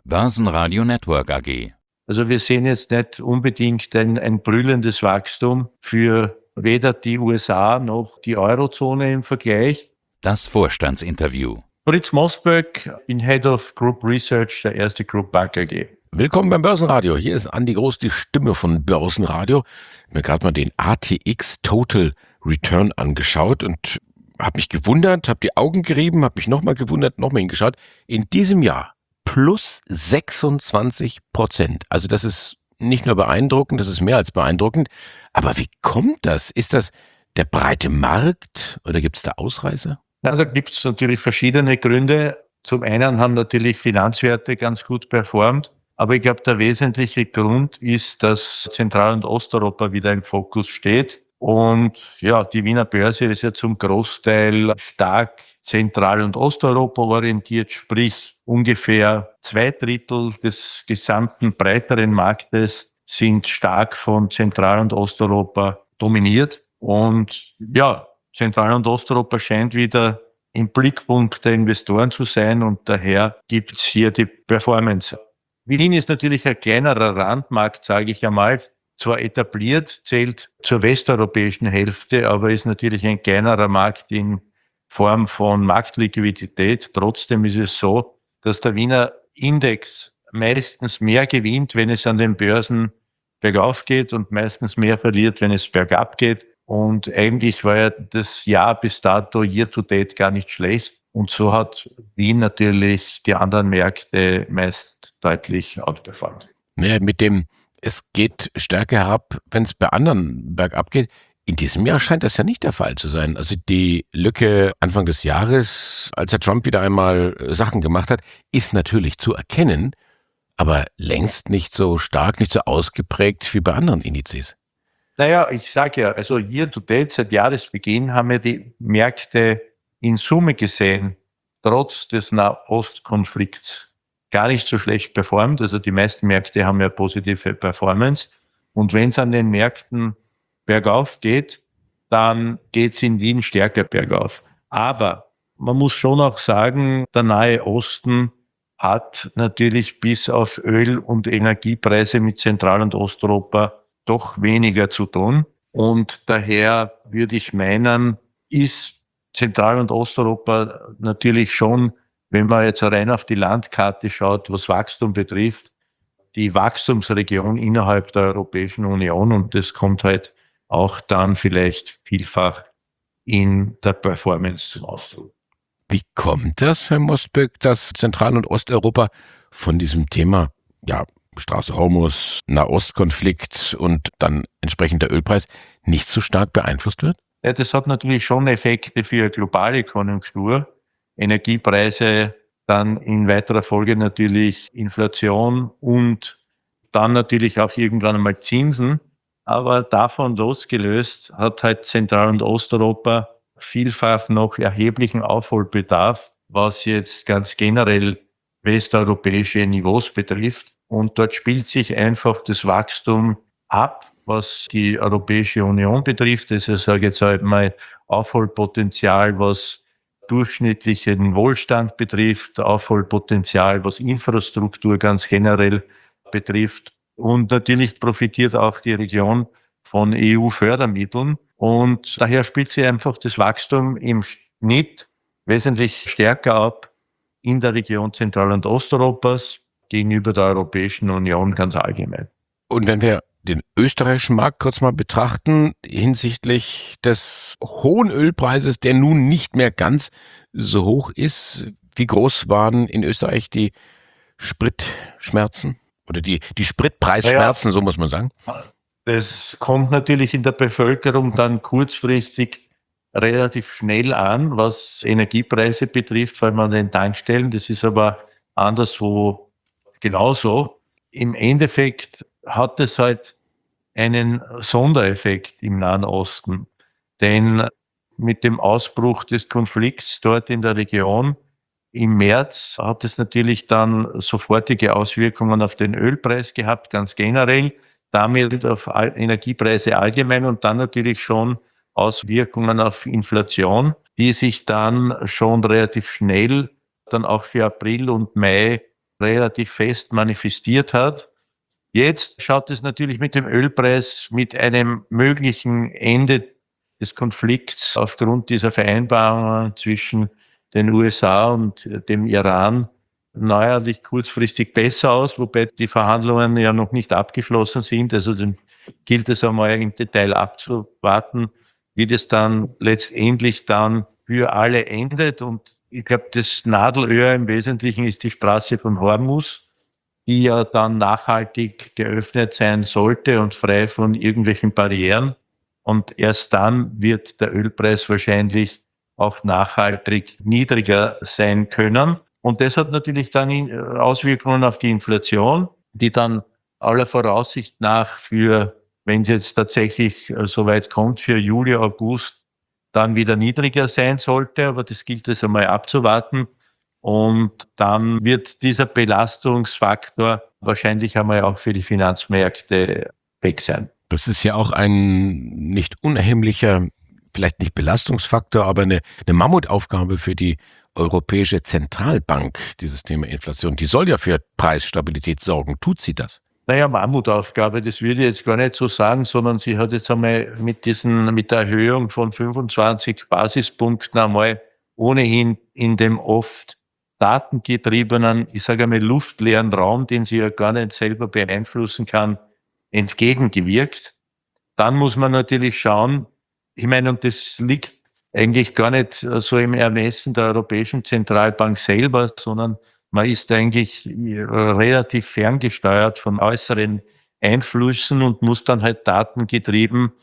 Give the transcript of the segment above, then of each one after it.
Börsenradio Network AG. Also wir sehen jetzt nicht unbedingt ein brüllendes Wachstum für weder die USA noch die Eurozone im Vergleich. Das Vorstandsinterview. Fritz Mosböck, bin Head of Group Research der Erste Group Bank AG. Willkommen beim Börsenradio. Hier ist Andi Groß, die Stimme von Börsenradio. Ich habe mir gerade mal den ATX Total Return angeschaut und habe mich gewundert, habe die Augen gerieben, habe mich nochmal gewundert, nochmal hingeschaut. In diesem Jahr plus 26%. Also das ist nicht nur beeindruckend, das ist mehr als beeindruckend. Aber wie kommt das? Ist das der breite Markt oder gibt es da Ausreißer? Ja, da gibt es natürlich verschiedene Gründe. Zum einen haben natürlich Finanzwerte ganz gut performt. Aber ich glaube, der wesentliche Grund ist, dass Zentral- und Osteuropa wieder im Fokus steht. Und ja, die Wiener Börse ist ja zum Großteil stark Zentral- und Osteuropa orientiert, sprich ungefähr 2/3 des gesamten breiteren Marktes sind stark von Zentral- und Osteuropa dominiert. Und ja, Zentral- und Osteuropa scheint wieder im Blickpunkt der Investoren zu sein und daher gibt's hier die Performance. Wien ist natürlich ein kleinerer Randmarkt, sage ich einmal. Zwar etabliert, zählt zur westeuropäischen Hälfte, aber ist natürlich ein kleinerer Markt in Form von Marktliquidität. Trotzdem ist es so, dass der Wiener Index meistens mehr gewinnt, wenn es an den Börsen bergauf geht und meistens mehr verliert, wenn es bergab geht. Und eigentlich war ja das Jahr bis dato year to date gar nicht schlecht. Und so hat Wien natürlich die anderen Märkte meist deutlich outperformt. Naja, mit dem, es geht stärker herab, wenn es bei anderen bergab geht. In diesem Jahr scheint das ja nicht der Fall zu sein. Also die Lücke Anfang des Jahres, als Herr Trump wieder einmal Sachen gemacht hat, ist natürlich zu erkennen, aber längst nicht so stark, nicht so ausgeprägt wie bei anderen Indizes. Naja, ich sage ja, also year to date, seit Jahresbeginn haben ja die Märkte in Summe gesehen, trotz des Nahostkonflikts gar nicht so schlecht performt. Also die meisten Märkte haben ja positive Performance. Und wenn es an den Märkten bergauf geht, dann geht es in Wien stärker bergauf. Aber man muss schon auch sagen, der Nahe Osten hat natürlich bis auf Öl- und Energiepreise mit Zentral- und Osteuropa doch weniger zu tun. Und daher würde ich meinen, ist Zentral- und Osteuropa natürlich schon, wenn man jetzt rein auf die Landkarte schaut, was Wachstum betrifft, die Wachstumsregion innerhalb der Europäischen Union. Und das kommt halt auch dann vielleicht vielfach in der Performance zum Ausdruck. Wie kommt das, Herr Mosböck, dass Zentral- und Osteuropa von diesem Thema, ja, Straße Hormuz, Nahostkonflikt und dann entsprechend der Ölpreis nicht so stark beeinflusst wird? Ja, das hat natürlich schon Effekte für eine globale Konjunktur. Energiepreise, dann in weiterer Folge natürlich Inflation und dann natürlich auch irgendwann einmal Zinsen. Aber davon losgelöst hat halt Zentral- und Osteuropa vielfach noch erheblichen Aufholbedarf, was jetzt ganz generell westeuropäische Niveaus betrifft. Und dort spielt sich einfach das Wachstum ab, was die Europäische Union betrifft. Also sage ich jetzt halt mal Aufholpotenzial, was durchschnittlichen Wohlstand betrifft, Aufholpotenzial, was Infrastruktur ganz generell betrifft. Und natürlich profitiert auch die Region von EU-Fördermitteln. Und daher spielt sich einfach das Wachstum im Schnitt wesentlich stärker ab in der Region Zentral- und Osteuropas gegenüber der Europäischen Union ganz allgemein. Und wenn wir den österreichischen Markt kurz mal betrachten, hinsichtlich des hohen Ölpreises, der nun nicht mehr ganz so hoch ist, wie groß waren in Österreich die Spritschmerzen oder die Spritpreisschmerzen, so muss man sagen? Das kommt natürlich in der Bevölkerung dann kurzfristig relativ schnell an, was Energiepreise betrifft, vor allem an den Tankstellen. Das ist aber anderswo genauso. Im Endeffekt hat es halt einen Sondereffekt im Nahen Osten. Denn mit dem Ausbruch des Konflikts dort in der Region im März hat es natürlich dann sofortige Auswirkungen auf den Ölpreis gehabt, ganz generell, damit auf Energiepreise allgemein und dann natürlich schon Auswirkungen auf Inflation, die sich dann schon relativ schnell dann auch für April und Mai relativ fest manifestiert hat. Jetzt schaut es natürlich mit dem Ölpreis, mit einem möglichen Ende des Konflikts aufgrund dieser Vereinbarungen zwischen den USA und dem Iran neuerlich kurzfristig besser aus, wobei die Verhandlungen ja noch nicht abgeschlossen sind. Also dann gilt es einmal im Detail abzuwarten, wie das dann letztendlich dann für alle endet. Und ich glaube, das Nadelöhr im Wesentlichen ist die Straße von Hormuz, die ja dann nachhaltig geöffnet sein sollte und frei von irgendwelchen Barrieren. Und erst dann wird der Ölpreis wahrscheinlich auch nachhaltig niedriger sein können. Und das hat natürlich dann Auswirkungen auf die Inflation, die dann aller Voraussicht nach wenn es jetzt tatsächlich so weit kommt, für Juli, August dann wieder niedriger sein sollte. Aber das gilt es einmal abzuwarten. Und dann wird dieser Belastungsfaktor wahrscheinlich einmal auch für die Finanzmärkte weg sein. Das ist ja auch ein nicht unerheblicher, vielleicht nicht Belastungsfaktor, aber eine Mammutaufgabe für die Europäische Zentralbank, dieses Thema Inflation. Die soll ja für Preisstabilität sorgen. Tut sie das? Naja, Mammutaufgabe, das würde ich jetzt gar nicht so sagen, sondern sie hat jetzt einmal mit der Erhöhung von 25 Basispunkten einmal ohnehin in dem oft datengetriebenen, ich sage einmal luftleeren Raum, den sie ja gar nicht selber beeinflussen kann, entgegengewirkt. Dann muss man natürlich schauen, ich meine, und das liegt eigentlich gar nicht so im Ermessen der Europäischen Zentralbank selber, sondern man ist eigentlich relativ ferngesteuert von äußeren Einflüssen und muss dann halt datengetrieben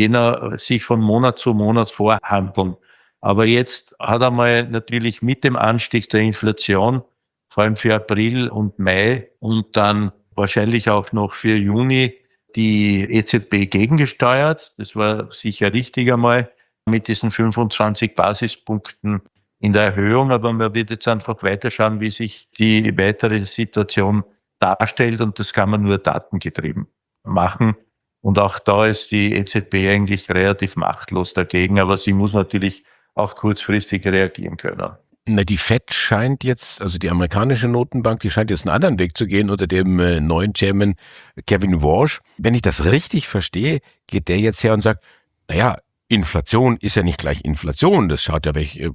sich von Monat zu Monat vorhandeln. Aber jetzt hat einmal natürlich mit dem Anstieg der Inflation, vor allem für April und Mai und dann wahrscheinlich auch noch für Juni, die EZB gegengesteuert. Das war sicher richtig einmal mit diesen 25 Basispunkten in der Erhöhung. Aber man wird jetzt einfach weiterschauen, wie sich die weitere Situation darstellt. Und das kann man nur datengetrieben machen. Und auch da ist die EZB eigentlich relativ machtlos dagegen. Aber sie muss natürlich auch kurzfristig reagieren können. Na, die Fed scheint jetzt, also die amerikanische Notenbank, die scheint jetzt einen anderen Weg zu gehen unter dem neuen Chairman Kevin Warsh. Wenn ich das richtig verstehe, geht der jetzt her und sagt, naja, Inflation ist ja nicht gleich Inflation. Das hängt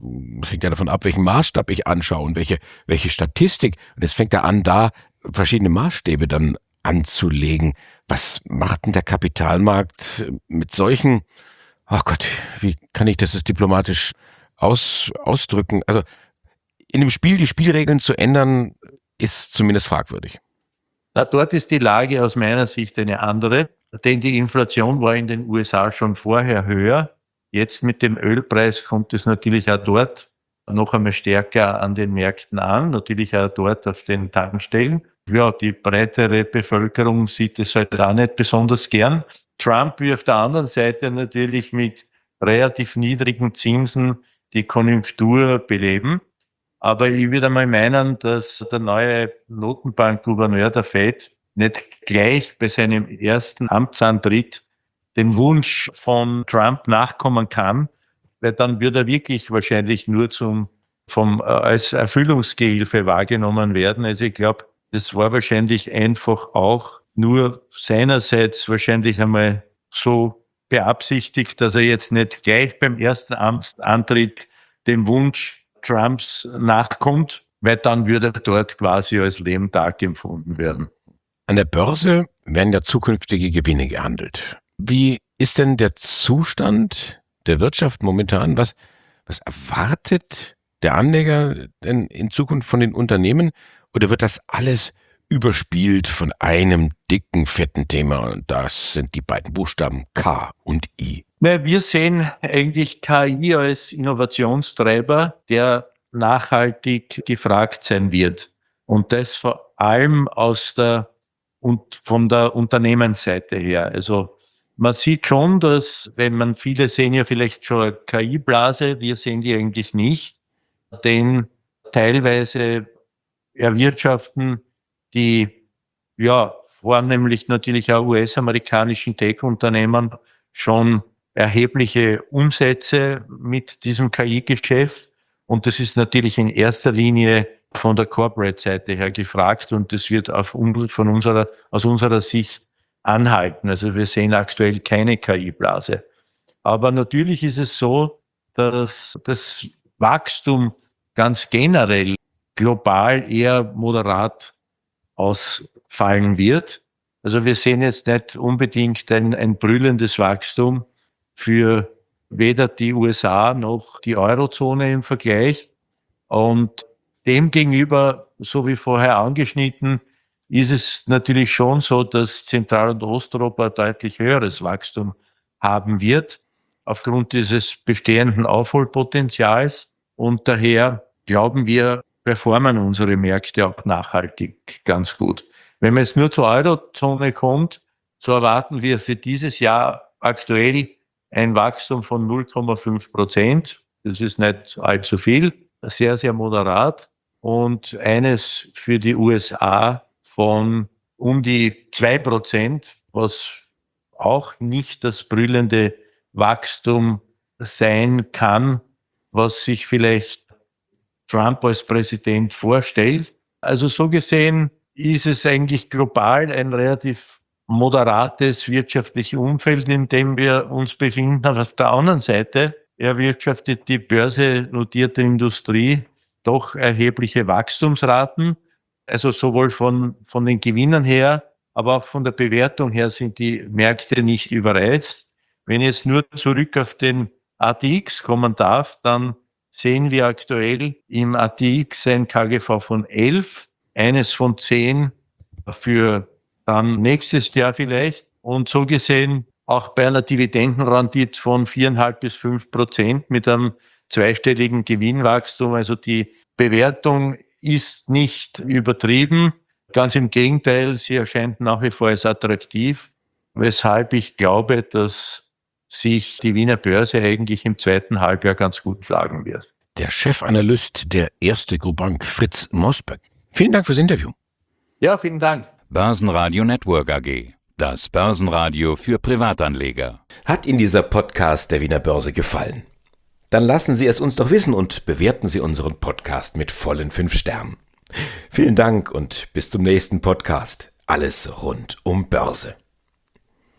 ja davon ab, welchen Maßstab ich anschaue und welche Statistik. Und jetzt fängt er an, da verschiedene Maßstäbe dann anzulegen. Was macht denn der Kapitalmarkt mit solchen, ach Gott, wie kann ich das jetzt diplomatisch ausdrücken? Also in dem Spiel die Spielregeln zu ändern, ist zumindest fragwürdig. Na, dort ist die Lage aus meiner Sicht eine andere, denn die Inflation war in den USA schon vorher höher. Jetzt mit dem Ölpreis kommt es natürlich auch dort noch einmal stärker an den Märkten an, natürlich auch dort auf den Tankstellen. Ja, die breitere Bevölkerung sieht es halt auch nicht besonders gern. Trump will auf der anderen Seite natürlich mit relativ niedrigen Zinsen die Konjunktur beleben. Aber ich würde mal meinen, dass der neue Notenbankgouverneur der Fed nicht gleich bei seinem ersten Amtsantritt dem Wunsch von Trump nachkommen kann, weil dann würde er wirklich wahrscheinlich nur als Erfüllungsgehilfe wahrgenommen werden. Also ich glaube, das war wahrscheinlich einfach auch nur seinerseits wahrscheinlich einmal so beabsichtigt, dass er jetzt nicht gleich beim ersten Amtsantritt dem Wunsch Trumps nachkommt, weil dann würde er dort quasi als Lebenttag empfunden werden. An der Börse werden ja zukünftige Gewinne gehandelt. Wie ist denn der Zustand der Wirtschaft momentan? Was erwartet der Anleger denn in Zukunft von den Unternehmen? Oder wird das alles überspielt von einem dicken, fetten Thema? Und das sind die beiden Buchstaben K und I. Wir sehen eigentlich KI als Innovationstreiber, der nachhaltig gefragt sein wird. Und das vor allem von der Unternehmensseite her. Also man sieht schon, dass, viele sehen ja vielleicht schon eine KI-Blase, wir sehen die eigentlich nicht, denn teilweise erwirtschaften die, vornehmlich natürlich auch US-amerikanischen Tech-Unternehmen schon erhebliche Umsätze mit diesem KI-Geschäft. Und das ist natürlich in erster Linie von der Corporate-Seite her gefragt und das wird aus unserer Sicht anhalten. Also wir sehen aktuell keine KI-Blase. Aber natürlich ist es so, dass das Wachstum ganz generell global eher moderat ausfallen wird. Also wir sehen jetzt nicht unbedingt ein brüllendes Wachstum für weder die USA noch die Eurozone im Vergleich. Und demgegenüber, so wie vorher angeschnitten, ist es natürlich schon so, dass Zentral- und Osteuropa deutlich höheres Wachstum haben wird, aufgrund dieses bestehenden Aufholpotenzials. Und daher glauben wir, performen unsere Märkte auch nachhaltig ganz gut. Wenn man jetzt nur zur Eurozone kommt, so erwarten wir für dieses Jahr aktuell ein Wachstum von 0,5%. Das ist nicht allzu viel, sehr, sehr moderat. Und eines für die USA von um die 2%, was auch nicht das brüllende Wachstum sein kann, was sich vielleicht Trump als Präsident vorstellt. Also so gesehen ist es eigentlich global ein relativ moderates wirtschaftliches Umfeld, in dem wir uns befinden. Aber auf der anderen Seite erwirtschaftet die börsennotierte Industrie doch erhebliche Wachstumsraten. Also sowohl von den Gewinnen her, aber auch von der Bewertung her sind die Märkte nicht überreizt. Wenn ich jetzt nur zurück auf den ATX kommen darf, dann sehen wir aktuell im ATX ein KGV von 11, eines von 10 für dann nächstes Jahr vielleicht. Und so gesehen auch bei einer Dividendenrendite von 4,5 bis 5% mit einem zweistelligen Gewinnwachstum. Also die Bewertung ist nicht übertrieben. Ganz im Gegenteil, sie erscheint nach wie vor als attraktiv, weshalb ich glaube, dass sich die Wiener Börse eigentlich im zweiten Halbjahr ganz gut schlagen wird. Der Chefanalyst der Erste Group Bank, Fritz Mosböck. Vielen Dank fürs Interview. Ja, vielen Dank. Börsenradio Network AG. Das Börsenradio für Privatanleger. Hat Ihnen dieser Podcast der Wiener Börse gefallen? Dann lassen Sie es uns doch wissen und bewerten Sie unseren Podcast mit vollen 5 Sternen. Vielen Dank und bis zum nächsten Podcast. Alles rund um Börse.